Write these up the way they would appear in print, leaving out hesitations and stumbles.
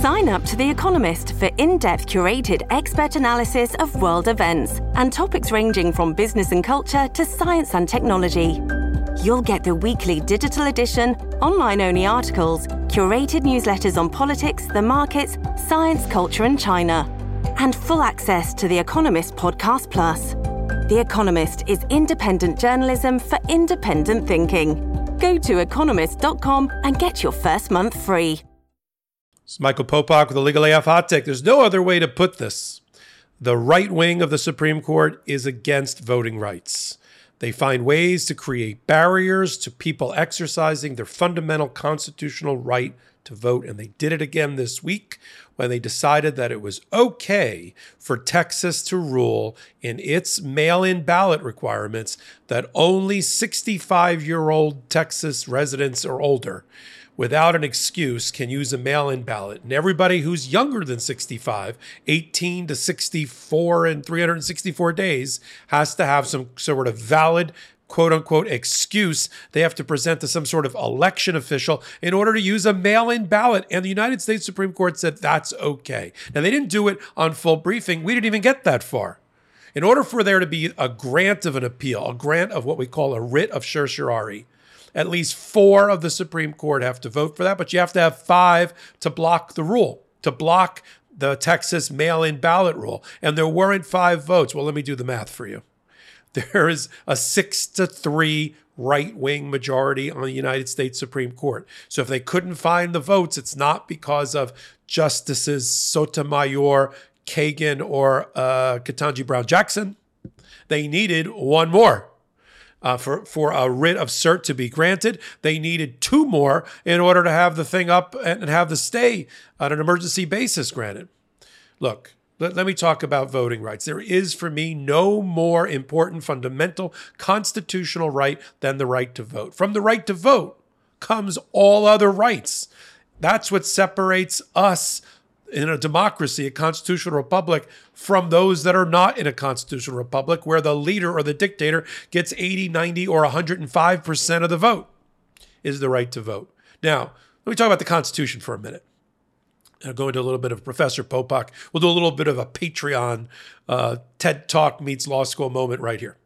Sign up to The Economist for in-depth curated expert analysis of world events and topics ranging from business and culture to science and technology. You'll get the weekly digital edition, online-only articles, curated newsletters on politics, the markets, science, culture and China, and full access to The Economist Podcast Plus. The Economist is independent journalism for independent thinking. Go to economist.com and get your first month free. It's Michael Popak with the Legal AF Hot Take. There's no other way to put this. The right wing of the Supreme Court is against voting rights. They find ways to create barriers to people exercising their fundamental constitutional right to vote. And they did it again this week when they decided that it was okay for Texas to rule in its mail-in ballot requirements that only 65-year-old Texas residents or older without an excuse can use a mail-in ballot. And everybody who's younger than 65, 18 to 64 in 364 days, has to have some sort of valid, quote-unquote, excuse they have to present to some sort of election official in order to use a mail-in ballot. And the United States Supreme Court said that's okay. Now, they didn't do it on full briefing. We didn't even get that far. In order for there to be a grant of an appeal, a grant of what we call a writ of certiorari, at least 4 of the Supreme Court have to vote for that, but you have to have 5 to block the rule, to block the Texas mail-in ballot rule. And there weren't 5 votes. Well, let me do the math for you. There is a 6-3 right-wing majority on the United States Supreme Court. So if they couldn't find the votes, it's not because of Justices Sotomayor, Kagan, or Ketanji Brown Jackson. They needed 1 more. For a writ of cert to be granted. They needed 2 more in order to have the thing up and have the stay on an emergency basis granted. Look, let me talk about voting rights. There is, for me, no more important fundamental constitutional right than the right to vote. From the right to vote comes all other rights. That's what separates us in a democracy, a constitutional republic, from those that are not in a constitutional republic where the leader or the dictator gets 80, 90, or 105% of the vote, is the right to vote. Now, let me talk about the Constitution for a minute. I'll go into a little bit of Professor Popak. We'll do a little bit of a Patreon TED Talk meets law school moment right here.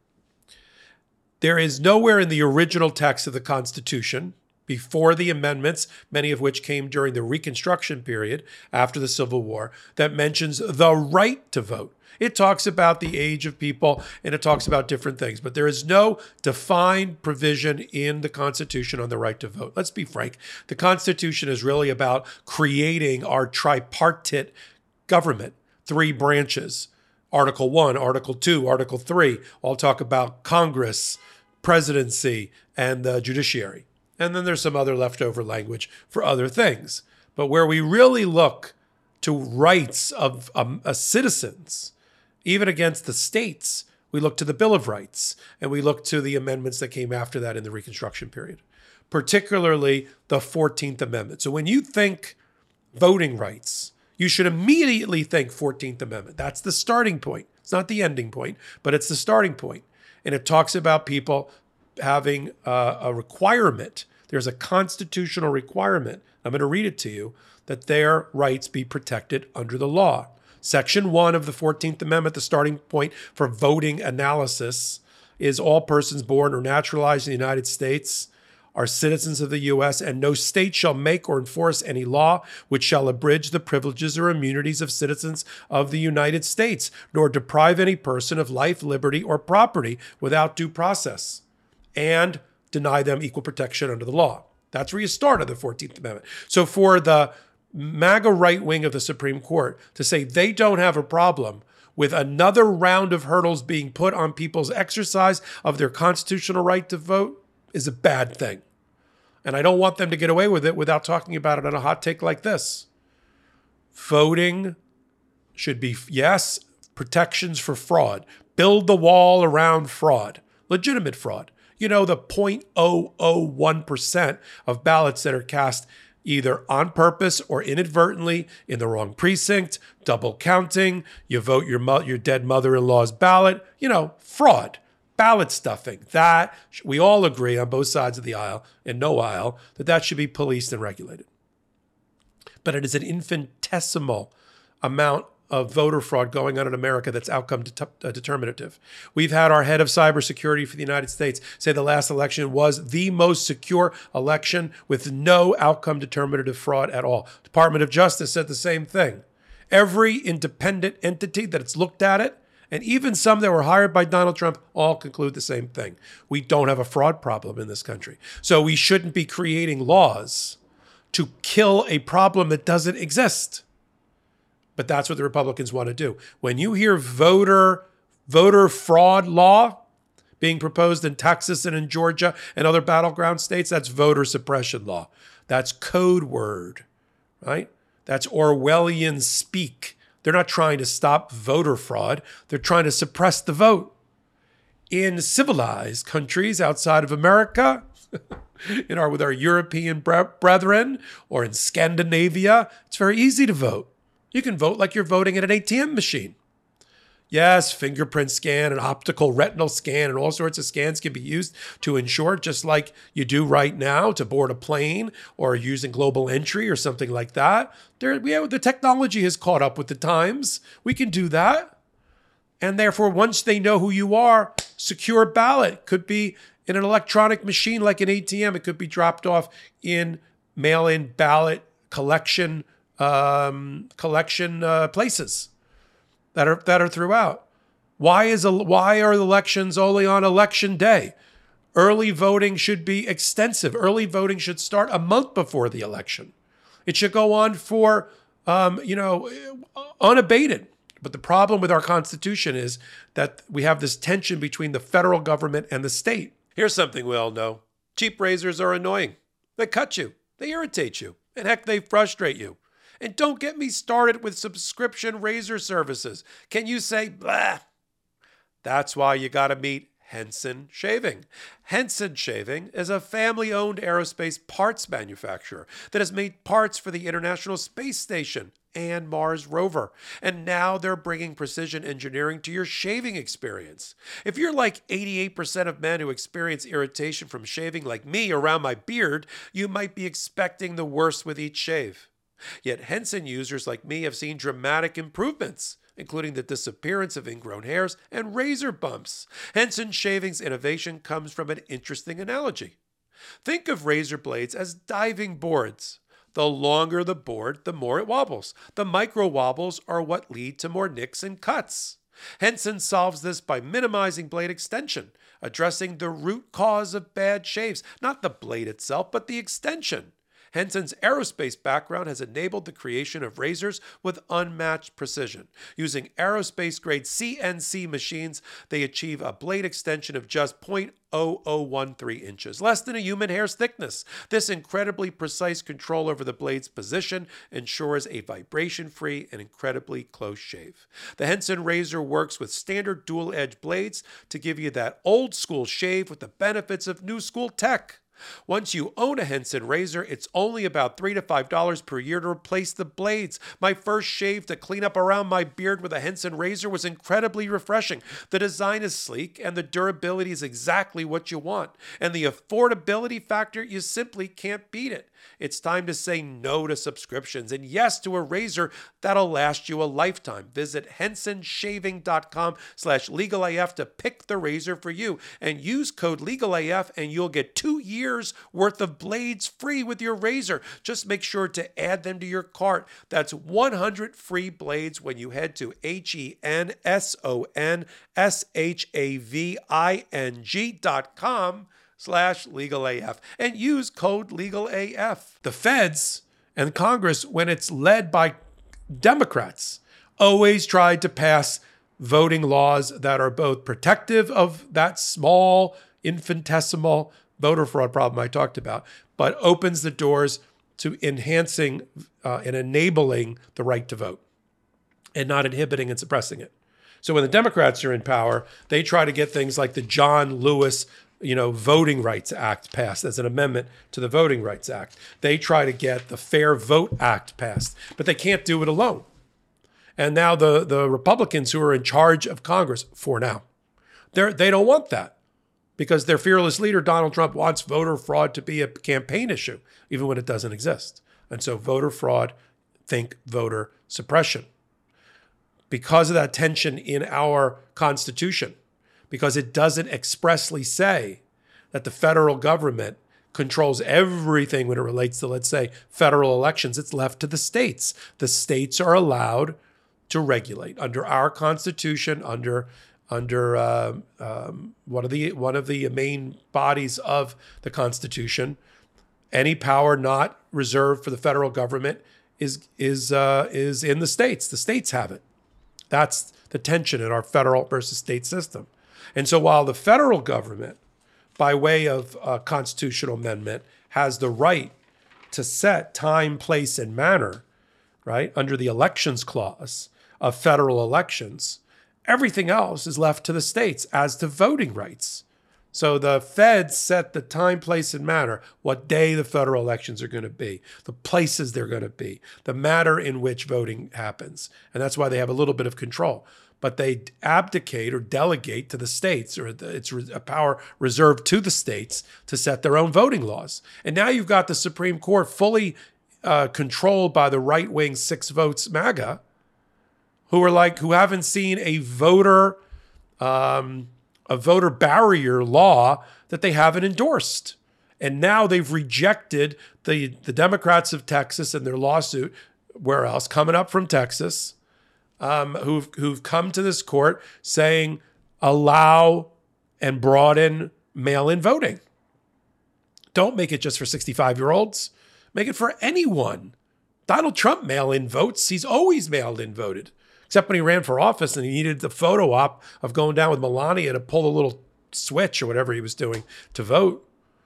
There is nowhere in the original text of the Constitution, before the amendments, many of which came during the Reconstruction period after the Civil War, that mentions the right to vote. It talks about the age of people and it talks about different things, but there is no defined provision in the Constitution on the right to vote. Let's be frank. The Constitution is really about creating our tripartite government, 3 branches. Article 1, Article 2, Article 3 all talk about Congress, presidency, and the judiciary. And then there's some other leftover language for other things. But where we really look to rights of citizens, even against the states, we look to the Bill of Rights, and we look to the amendments that came after that in the Reconstruction period, particularly the 14th Amendment. So when you think voting rights, you should immediately think 14th Amendment. That's the starting point. It's not the ending point, but it's the starting point. And it talks about people having a requirement. There's a constitutional requirement. I'm going to read it to you, that their rights be protected under the law. Section 1 of the 14th Amendment, the starting point for voting analysis, is all persons born or naturalized in the United States are citizens of the U.S., and no state shall make or enforce any law which shall abridge the privileges or immunities of citizens of the United States, nor deprive any person of life, liberty, or property without due process, and deny them equal protection under the law. That's where you start on the 14th Amendment. So for the MAGA right wing of the Supreme Court to say they don't have a problem with another round of hurdles being put on people's exercise of their constitutional right to vote is a bad thing. And I don't want them to get away with it without talking about it on a hot take like this. Voting should be, yes, protections for fraud. Build the wall around fraud, legitimate fraud. You know, the 0.001% of ballots that are cast either on purpose or inadvertently in the wrong precinct, double counting, you vote your dead mother-in-law's ballot, fraud, ballot stuffing. That we all agree on both sides of the aisle and no aisle that should be policed and regulated. but it is an infinitesimal amount of voter fraud going on in America that's outcome determinative. We've had our head of cybersecurity for the United States say the last election was the most secure election with no outcome determinative fraud at all. Department of Justice said the same thing. Every independent entity that's looked at it, and even some that were hired by Donald Trump, all conclude the same thing. We don't have a fraud problem in this country. So we shouldn't be creating laws to kill a problem that doesn't exist. But that's what the Republicans want to do. When you hear voter fraud law being proposed in Texas and in Georgia and other battleground states, that's voter suppression law. That's code word, right? That's Orwellian speak. They're not trying to stop voter fraud. They're trying to suppress the vote. In civilized countries outside of America, with our European brethren, or in Scandinavia, it's very easy to vote. You can vote like you're voting at an ATM machine. Yes, fingerprint scan and optical retinal scan and all sorts of scans can be used to ensure, just like you do right now to board a plane or using global entry or something like that. The technology has caught up with the times. We can do that. And therefore, once they know who you are, secure ballot could be in an electronic machine like an ATM. It could be dropped off in mail-in ballot collection places that are throughout. Why are elections only on election day? Early voting should be extensive. Early voting should start a month before the election. It should go on for unabated. But the problem with our Constitution is that we have this tension between the federal government and the state. Here's something we all know. Cheap razors are annoying. They cut you. They irritate you. And heck, they frustrate you. And don't get me started with subscription razor services. Can you say, blah? That's why you got to meet Henson Shaving. Henson Shaving is a family-owned aerospace parts manufacturer that has made parts for the International Space Station and Mars rover. And now they're bringing precision engineering to your shaving experience. If you're like 88% of men who experience irritation from shaving like me around my beard, you might be expecting the worst with each shave. Yet Henson users like me have seen dramatic improvements, including the disappearance of ingrown hairs and razor bumps. Henson Shaving's innovation comes from an interesting analogy. Think of razor blades as diving boards. The longer the board, the more it wobbles. The micro wobbles are what lead to more nicks and cuts. Henson solves this by minimizing blade extension, addressing the root cause of bad shaves, not the blade itself, but the extension. Henson's aerospace background has enabled the creation of razors with unmatched precision. Using aerospace-grade CNC machines, they achieve a blade extension of just 0.0013 inches, less than a human hair's thickness. This incredibly precise control over the blade's position ensures a vibration-free and incredibly close shave. The Henson razor works with standard dual-edge blades to give you that old-school shave with the benefits of new-school tech. Once you own a Henson razor, it's only about $3 to $5 per year to replace the blades. My first shave to clean up around my beard with a Henson razor was incredibly refreshing. The design is sleek and the durability is exactly what you want. And the affordability factor, you simply can't beat it. It's time to say no to subscriptions and yes to a razor that'll last you a lifetime. Visit hensonshaving.com/legalaf to pick the razor for you and use code LEGALAF and you'll get 2 years worth of blades free with your razor. Just make sure to add them to your cart. That's 100 free blades when you head to hensonshaving.com/legalaf and use code LEGALAF. The feds and Congress, when it's led by Democrats, always tried to pass voting laws that are both protective of that small, infinitesimal voter fraud problem I talked about, but opens the doors to enhancing and enabling the right to vote and not inhibiting and suppressing it. So when the Democrats are in power, they try to get things like the John Lewis Voting Rights Act passed as an amendment to the Voting Rights Act. They try to get the Fair Vote Act passed, but they can't do it alone. And now the Republicans who are in charge of Congress, for now, they don't want that because their fearless leader, Donald Trump, wants voter fraud to be a campaign issue, even when it doesn't exist. And so voter fraud think voter suppression. Because of that tension in our Constitution, because it doesn't expressly say that the federal government controls everything when it relates to, let's say, federal elections, it's left to the states. The states are allowed to regulate under our Constitution, under one of the main bodies of the Constitution. Any power not reserved for the federal government is in the states. The states have it. That's the tension in our federal versus state system. And so while the federal government, by way of a constitutional amendment, has the right to set time, place, and manner, right, under the elections clause of federal elections, everything else is left to the states as to voting rights. So the feds set the time, place, and manner, what day the federal elections are going to be, the places they're going to be, the manner in which voting happens. And that's why they have a little bit of control. But they abdicate or delegate to the states, or it's a power reserved to the states to set their own voting laws. And now you've got the Supreme Court fully controlled by the right-wing 6 votes MAGA, who haven't seen a voter barrier law that they haven't endorsed. And now they've rejected the Democrats of Texas and their lawsuit, where else, coming up from Texas, who've come to this court saying, allow and broaden mail-in voting. Don't make it just for 65-year-olds. Make it for anyone. Donald Trump mail-in votes. He's always mailed-in voted. Except when he ran for office and he needed the photo op of going down with Melania to pull a little switch or whatever he was doing to vote.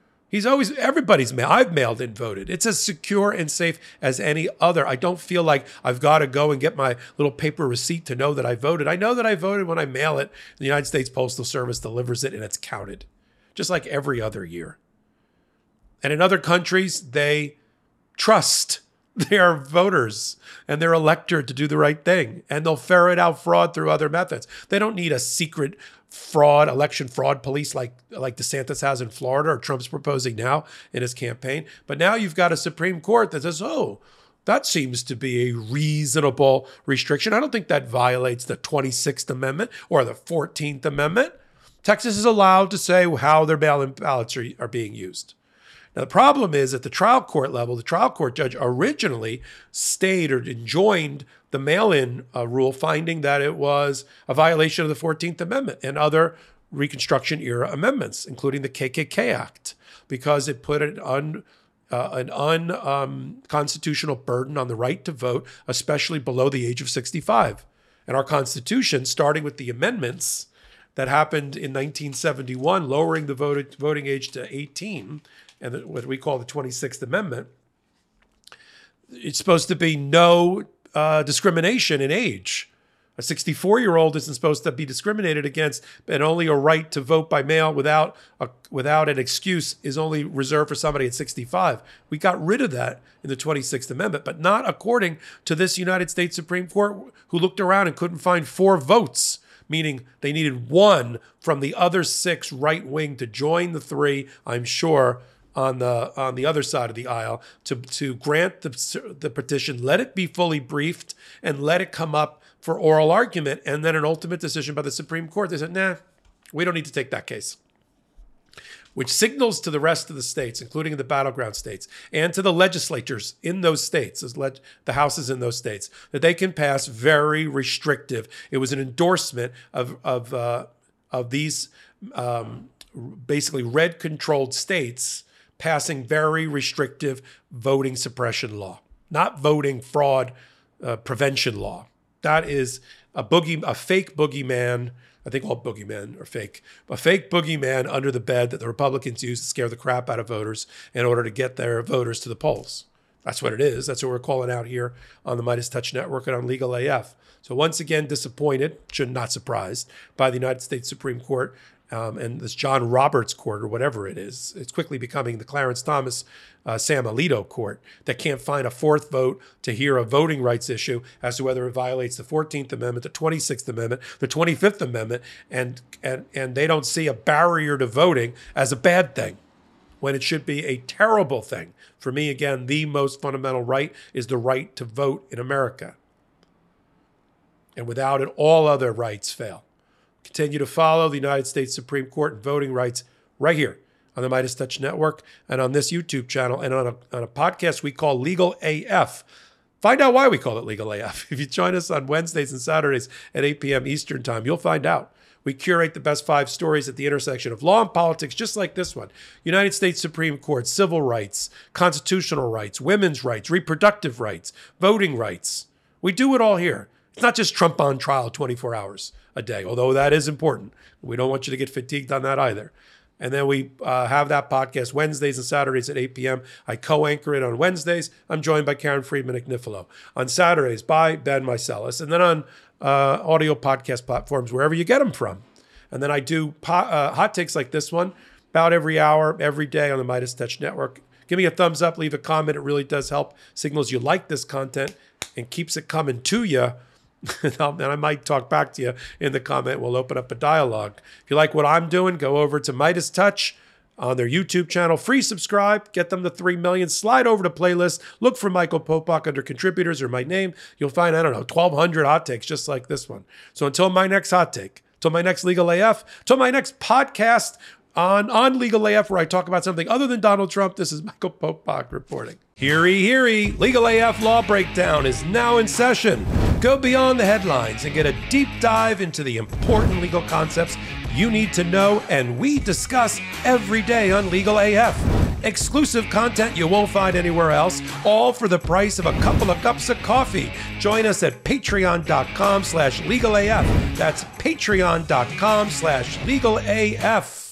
I've mailed in voted. It's as secure and safe as any other. I don't feel like I've got to go and get my little paper receipt to know that I voted. I know that I voted when I mail it. The United States Postal Service delivers it and it's counted, just like every other year. And in other countries, they trust their voters and their electorate to do the right thing. And they'll ferret out fraud through other methods. They don't need a secret election fraud police like DeSantis has in Florida or Trump's proposing now in his campaign. But now you've got a Supreme Court that says, oh, that seems to be a reasonable restriction. I don't think that violates the 26th Amendment or the 14th Amendment. Texas is allowed to say how their mail-in ballots are being used. Now, the problem is at the trial court level, the trial court judge originally stayed or enjoined the mail-in rule, finding that it was a violation of the 14th Amendment and other Reconstruction-era amendments, including the KKK Act, because it put an unconstitutional burden on the right to vote, especially below the age of 65. And our Constitution, starting with the amendments that happened in 1971, lowering the voting age to 18, and what we call the 26th Amendment, it's supposed to be no discrimination in age. A 64-year-old isn't supposed to be discriminated against, and only a right to vote by mail without an excuse is only reserved for somebody at 65. We got rid of that in the 26th Amendment, but not according to this United States Supreme Court, who looked around and couldn't find 4 votes, meaning they needed 1 from the other 6 right wing to join the 3, I'm sure, on the other side of the aisle to grant the petition, let it be fully briefed, and let it come up for oral argument, and then an ultimate decision by the Supreme Court. They said, nah, we don't need to take that case. Which signals to the rest of the states, including the battleground states, and to the legislatures in those states, the houses in those states, that they can pass very restrictive. It was an endorsement of these basically red-controlled states passing very restrictive voting suppression law, not voting fraud prevention law. That is a fake boogeyman. I think all boogeymen are fake. A fake boogeyman under the bed that the Republicans use to scare the crap out of voters in order to get their voters to the polls. That's what it is. That's what we're calling out here on the Midas Touch Network and on Legal AF. So once again, disappointed, not surprised, by the United States Supreme Court and this John Roberts Court, or whatever it is. It's quickly becoming the Clarence Thomas Sam Alito Court that can't find a 4th vote to hear a voting rights issue as to whether it violates the 14th Amendment, the 26th Amendment, the 25th Amendment, and they don't see a barrier to voting as a bad thing, when it should be a terrible thing. For me, again, the most fundamental right is the right to vote in America. And without it, all other rights fail. Continue to follow the United States Supreme Court and voting rights right here on the MeidasTouch Network and on this YouTube channel and on a podcast we call Legal AF. Find out why we call it Legal AF. If you join us on Wednesdays and Saturdays at 8 p.m. Eastern Time, you'll find out. We curate the best 5 stories at the intersection of law and politics, just like this one. United States Supreme Court, civil rights, constitutional rights, women's rights, reproductive rights, voting rights. We do it all here. It's not just Trump on trial 24 hours a day, although that is important. We don't want you to get fatigued on that either. And then we have that podcast Wednesdays and Saturdays at 8 p.m. I co-anchor it on Wednesdays. I'm joined by Karen Friedman Agnifilo. On Saturdays by Ben Meiselas. And then on audio podcast platforms, wherever you get them from. And then I do hot takes like this one about every hour, every day on the MeidasTouch Network. Give me a thumbs up, leave a comment. It really does help. Signals you like this content and keeps it coming to you. And I might talk back to you in the comment. We'll open up a dialogue. If you like what I'm doing, go over to MeidasTouch on their YouTube channel. Free subscribe. Get them to 3 million. Slide over to playlist. Look for Michael Popok under contributors or my name. You'll find, 1,200 hot takes just like this one. So until my next hot take, till my next Legal AF, till my next podcast on Legal AF where I talk about something other than Donald Trump, this is Michael Popok reporting. Heary, heary, Legal AF Law Breakdown is now in session. Go beyond the headlines and get a deep dive into the important legal concepts you need to know and we discuss every day on Legal AF. Exclusive content you won't find anywhere else, all for the price of a couple of cups of coffee. Join us at patreon.com/legalaf. That's patreon.com/legalaf.